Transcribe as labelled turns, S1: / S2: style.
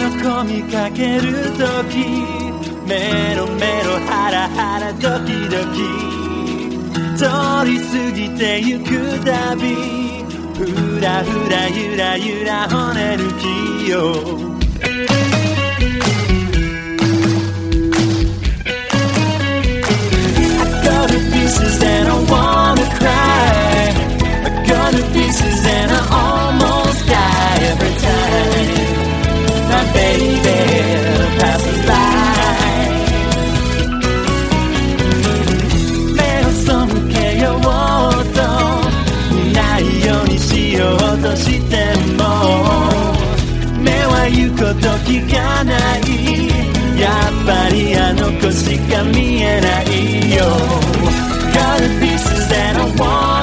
S1: の子見かけるときメロメロハラハラドキドキ通り過ぎてゆくたびふらふらゆらゆら骨抜きよPieces and I wanna cry I go to pieces and I almost die every time my baby passes by 目を背けようとないようにしようとしても目は言うこと聞かないやっぱりあの子しか見えないよGot the pieces that I want